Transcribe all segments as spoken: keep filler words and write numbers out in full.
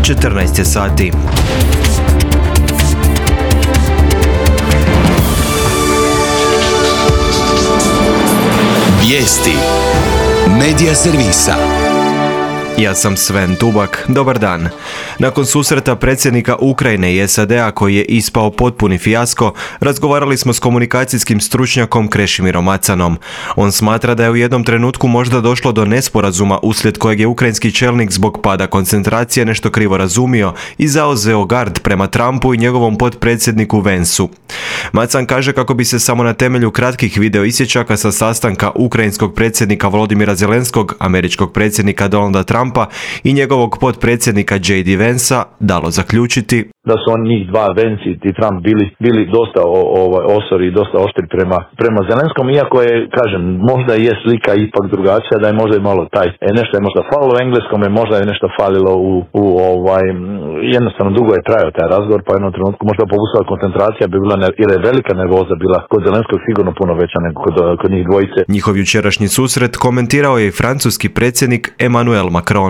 četrnaest je sati. Vijesti Medija servisa. Ja sam Sven Tubak, dobar dan. Nakon susreta predsjednika Ukrajine i S A D-a koji je ispao potpuni fijasko, razgovarali smo s komunikacijskim stručnjakom Krešimirom Macanom. On smatra da je u jednom trenutku možda došlo do nesporazuma uslijed kojeg je ukrajinski čelnik zbog pada koncentracije nešto krivo razumio i zauzeo gard prema Trumpu i njegovom potpredsjedniku Vansu. Macan kaže kako bi se samo na temelju kratkih video isječaka sa sastanka ukrajinskog predsjednika Volodymyra Zelenskog, američkog predsjednika Donalda Trumpa i njegovog potpredsjednika J D Vansa dalo zaključiti da su oni njih dva, Vance i Trump, bili, bili dosta o, o, osori i dosta oštri prema, prema Zelenskom, iako je, kažem, možda je slika ipak drugačija, da je možda i malo taj, e, nešto je možda falilo u engleskom, je možda je nešto falilo u, u ovaj, jednostavno dugo je trajao taj razgovor, pa u jednom trenutku možda popustila koncentracija, bi bila, ili je velika nervoza bila kod Zelenskog sigurno puno veća nego kod, kod njih dvojice. Njihov jučerašnji susret komentirao je i francuski predsjednik Emmanuel Macron.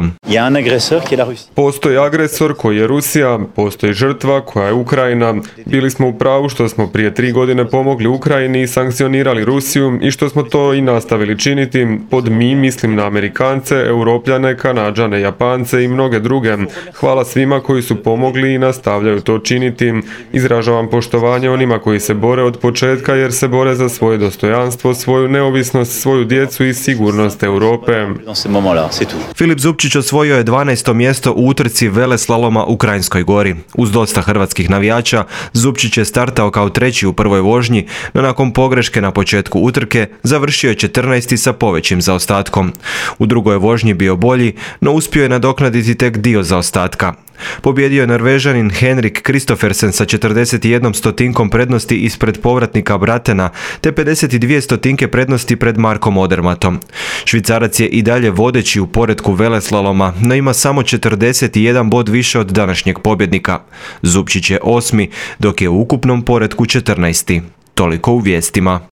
Postoji agresor koji je Rusija, postoji žrtva koja je Ukrajina. Bili smo u pravu što smo prije tri godine pomogli Ukrajini i sankcionirali Rusiju i što smo to i nastavili činiti. Pod mi mislim na Amerikance, Europljane, Kanađane, Japance i mnoge druge. Hvala svima koji su pomogli i nastavljaju to činiti. Izražavam poštovanje onima koji se bore od početka jer se bore za svoje dostojanstvo, svoju neovisnost, svoju djecu i sigurnost Europe. Filip Zupčić osvojio je dvanaesto mjesto u utrci veleslaloma u Kranjskoj Gori. Uz dosta hrvatskih navijača, Zupčić je startao kao treći u prvoj vožnji, no nakon pogreške na početku utrke završio je četrnaesti sa povećim zaostatkom. U drugoj je vožnji bio bolji, no uspio je nadoknaditi tek dio zaostatka. Pobjedio je Norvežanin Henrik Kristoffersen sa četrdeset jednom stotinkom prednosti ispred povratnika Bratena, te pedeset dvije stotinke prednosti pred Markom Odermatom. Švicarac je i dalje vodeći u poretku veleslaloma, no ima samo četrdeset jedan bod više od današnjeg pobjednika. Zupčić je osmi, dok je u ukupnom poretku četrnaesti. Toliko u vijestima.